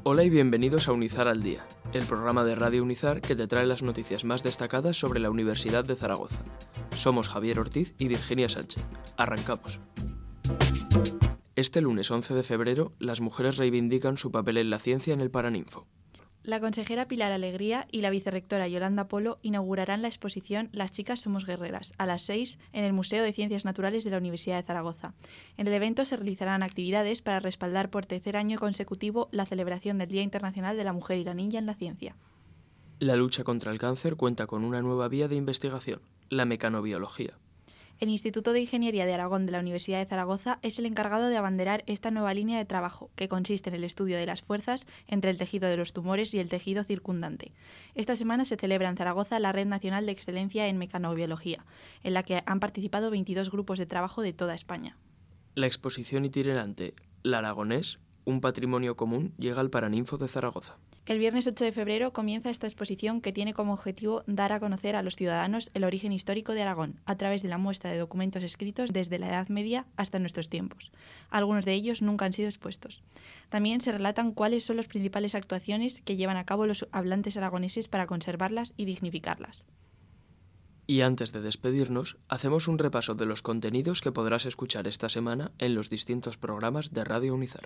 Hola y bienvenidos a Unizar al Día, el programa de Radio Unizar que te trae las noticias más destacadas sobre la Universidad de Zaragoza. Somos Javier Ortiz y Virginia Sánchez. Arrancamos. Este lunes 11 de febrero, las mujeres reivindican su papel en la ciencia en el Paraninfo. La consejera Pilar Alegría y la vicerrectora Yolanda Polo inaugurarán la exposición Las chicas somos guerreras, a las 6 en el Museo de Ciencias Naturales de la Universidad de Zaragoza. En el evento se realizarán actividades para respaldar por tercer año consecutivo la celebración del Día Internacional de la Mujer y la Niña en la Ciencia. La lucha contra el cáncer cuenta con una nueva vía de investigación, la mecanobiología. El Instituto de Ingeniería de Aragón de la Universidad de Zaragoza es el encargado de abanderar esta nueva línea de trabajo, que consiste en el estudio de las fuerzas entre el tejido de los tumores y el tejido circundante. Esta semana se celebra en Zaragoza la Red Nacional de Excelencia en Mecanobiología, en la que han participado 22 grupos de trabajo de toda España. La exposición itinerante La Aragonés, un patrimonio común, llega al Paraninfo de Zaragoza. El viernes 8 de febrero comienza esta exposición que tiene como objetivo dar a conocer a los ciudadanos el origen histórico de Aragón, a través de la muestra de documentos escritos desde la Edad Media hasta nuestros tiempos. Algunos de ellos nunca han sido expuestos. También se relatan cuáles son las principales actuaciones que llevan a cabo los hablantes aragoneses para conservarlas y dignificarlas. Y antes de despedirnos, hacemos un repaso de los contenidos que podrás escuchar esta semana en los distintos programas de Radio Unizar.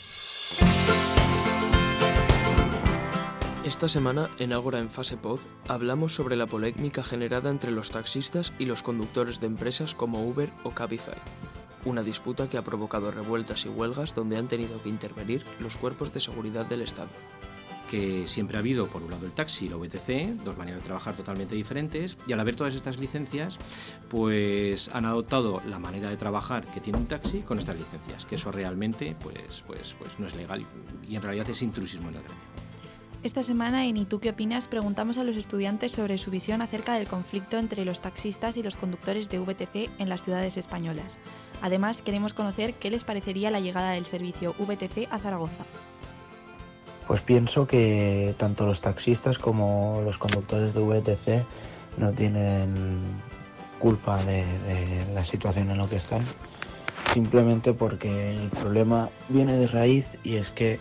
Esta semana, en Ágora en Fase Pod, hablamos sobre la polémica generada entre los taxistas y los conductores de empresas como Uber o Cabify. Una disputa que ha provocado revueltas y huelgas donde han tenido que intervenir los cuerpos de seguridad del Estado. Que siempre ha habido, por un lado, el taxi y la VTC, dos maneras de trabajar totalmente diferentes, y al haber todas estas licencias, pues han adoptado la manera de trabajar que tiene un taxi con estas licencias, que eso realmente pues no es legal y en realidad es intrusismo en el gremio. Esta semana en ¿Y tú qué opinas? Preguntamos a los estudiantes sobre su visión acerca del conflicto entre los taxistas y los conductores de VTC en las ciudades españolas. Además, queremos conocer qué les parecería la llegada del servicio VTC a Zaragoza. Pues pienso que tanto los taxistas como los conductores de VTC no tienen culpa de la situación en la que están, simplemente porque el problema viene de raíz y es que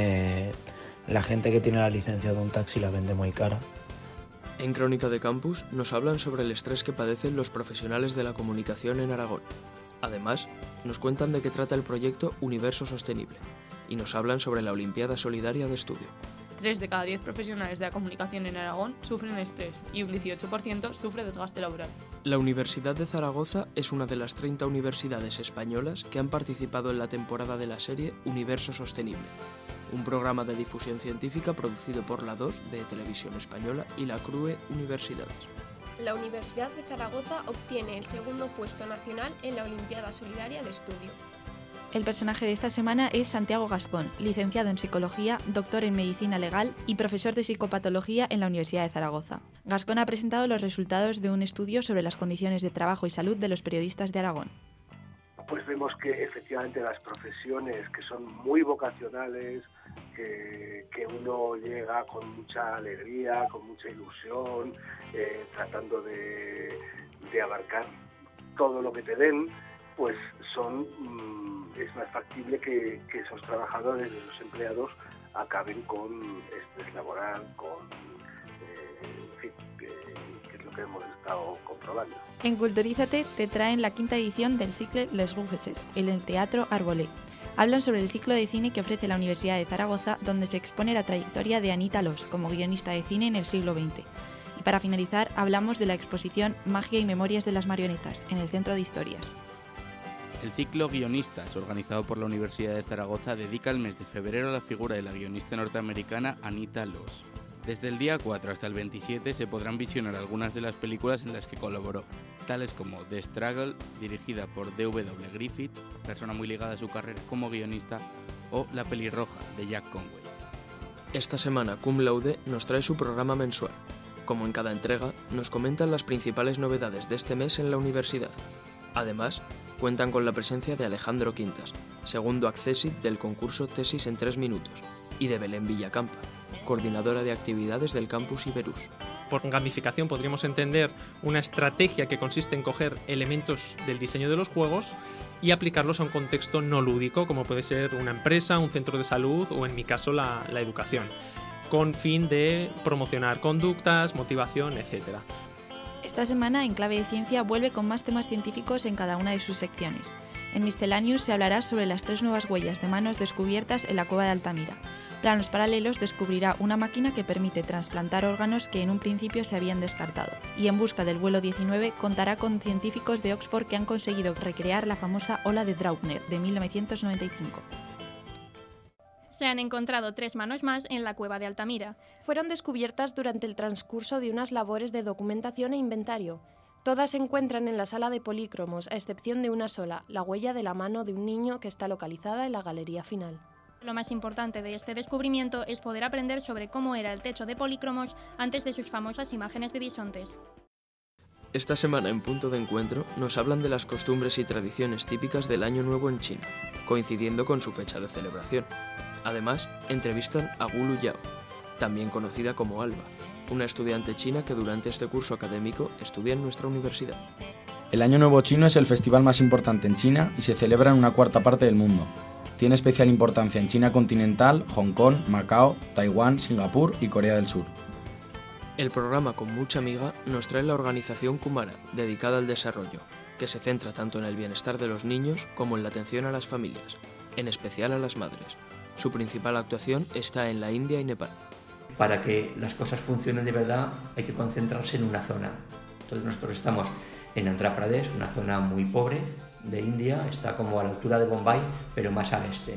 la gente que tiene la licencia de un taxi la vende muy cara. En Crónica de Campus nos hablan sobre el estrés que padecen los profesionales de la comunicación en Aragón. Además, nos cuentan de qué trata el proyecto Universo Sostenible y nos hablan sobre la Olimpiada Solidaria de Estudio. 3 de cada 10 profesionales de la comunicación en Aragón sufren estrés y un 18% sufre desgaste laboral. La Universidad de Zaragoza es una de las 30 universidades españolas que han participado en la temporada de la serie Universo Sostenible, un programa de difusión científica producido por la 2 de Televisión Española y la CRUE Universidades. La Universidad de Zaragoza obtiene el segundo puesto nacional en la Olimpiada Solidaria de Estudio. El personaje de esta semana es Santiago Gascón, licenciado en Psicología, doctor en Medicina Legal y profesor de Psicopatología en la Universidad de Zaragoza. Gascón ha presentado los resultados de un estudio sobre las condiciones de trabajo y salud de los periodistas de Aragón. Pues vemos que efectivamente las profesiones que son muy vocacionales, que uno llega con mucha alegría, con mucha ilusión, tratando de abarcar todo lo que te den, pues es más factible que esos trabajadores, esos empleados, acaben con estrés laboral, que es lo que hemos estado comprobando. En Culturízate te traen la 5ª edición del ciclo Les Rufeses, en el Teatro Arbolé. Hablan sobre el ciclo de cine que ofrece la Universidad de Zaragoza, donde se expone la trayectoria de Anita Loos como guionista de cine en el siglo XX. Y para finalizar, hablamos de la exposición Magia y Memorias de las Marionetas, en el Centro de Historias. El ciclo Guionistas, organizado por la Universidad de Zaragoza, dedica el mes de febrero a la figura de la guionista norteamericana Anita Loos. Desde el día 4 hasta el 27 se podrán visionar algunas de las películas en las que colaboró, tales como The Struggle, dirigida por D.W. Griffith, persona muy ligada a su carrera como guionista, o La pelirroja, de Jack Conway. Esta semana Cum Laude nos trae su programa mensual. Como en cada entrega, nos comentan las principales novedades de este mes en la universidad. Además, cuentan con la presencia de Alejandro Quintas, segundo accésit del concurso Tesis en 3 minutos, y de Belén Villacampa, coordinadora de actividades del campus Iberús. Por gamificación podríamos entender una estrategia que consiste en coger elementos del diseño de los juegos y aplicarlos a un contexto no lúdico, como puede ser una empresa, un centro de salud o, en mi caso, la educación, con fin de promocionar conductas, motivación, etc. Esta semana, En Clave de Ciencia vuelve con más temas científicos en cada una de sus secciones. En Miscellaneous se hablará sobre las 3 nuevas huellas de manos descubiertas en la cueva de Altamira. Planos Paralelos descubrirá una máquina que permite trasplantar órganos que en un principio se habían descartado. Y En Busca del vuelo 19 contará con científicos de Oxford que han conseguido recrear la famosa ola de Draupner de 1995. Se han encontrado 3 manos más en la cueva de Altamira. Fueron descubiertas durante el transcurso de unas labores de documentación e inventario. Todas se encuentran en la sala de polícromos, a excepción de una sola, la huella de la mano de un niño que está localizada en la galería final. Lo más importante de este descubrimiento es poder aprender sobre cómo era el techo de polícromos antes de sus famosas imágenes de bisontes. Esta semana en Punto de Encuentro nos hablan de las costumbres y tradiciones típicas del Año Nuevo en China, coincidiendo con su fecha de celebración. Además, entrevistan a Gulu Yao, también conocida como Alba, una estudiante china que durante este curso académico estudia en nuestra universidad. El Año Nuevo Chino es el festival más importante en China y se celebra en una 1/4 parte del mundo. Tiene especial importancia en China continental, Hong Kong, Macao, Taiwán, Singapur y Corea del Sur. El programa Con Mucha Miga nos trae la organización Kumara, dedicada al desarrollo, que se centra tanto en el bienestar de los niños como en la atención a las familias, en especial a las madres. Su principal actuación está en la India y Nepal. Para que las cosas funcionen de verdad hay que concentrarse en una zona. Entonces nosotros estamos en Andhra Pradesh, una zona muy pobre de India, está como a la altura de Bombay, pero más al este.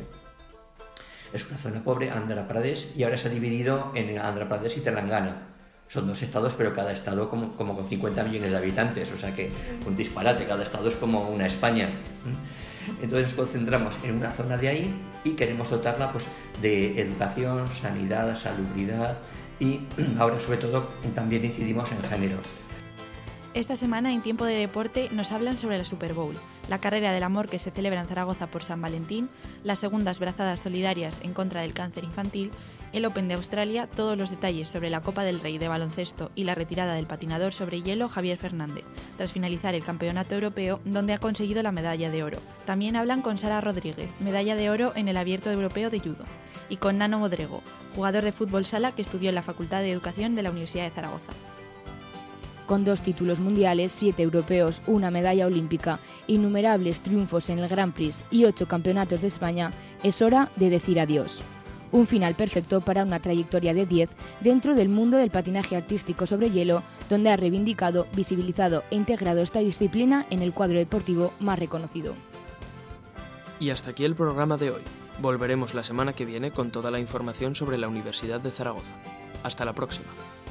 Es una zona pobre, Andhra Pradesh, y ahora se ha dividido en Andhra Pradesh y Telangana. Son 2 estados, pero cada estado como con 50 millones de habitantes, o sea que un disparate, cada estado es como una España. Entonces nos concentramos en una zona de ahí y queremos dotarla pues, de educación, sanidad, salubridad y ahora sobre todo también incidimos en género. Esta semana en Tiempo de Deporte nos hablan sobre la Super Bowl, la carrera del amor que se celebra en Zaragoza por San Valentín, las segundas brazadas solidarias en contra del cáncer infantil, el Open de Australia, todos los detalles sobre la Copa del Rey de baloncesto y la retirada del patinador sobre hielo Javier Fernández, tras finalizar el Campeonato Europeo donde ha conseguido la medalla de oro. También hablan con Sara Rodríguez, medalla de oro en el Abierto Europeo de Judo, y con Nano Modrego, jugador de fútbol sala que estudió en la Facultad de Educación de la Universidad de Zaragoza. Con 2 títulos mundiales, 7 europeos, una medalla olímpica, innumerables triunfos en el Grand Prix y 8 campeonatos de España, es hora de decir adiós. Un final perfecto para una trayectoria de 10 dentro del mundo del patinaje artístico sobre hielo, donde ha reivindicado, visibilizado e integrado esta disciplina en el cuadro deportivo más reconocido. Y hasta aquí el programa de hoy. Volveremos la semana que viene con toda la información sobre la Universidad de Zaragoza. Hasta la próxima.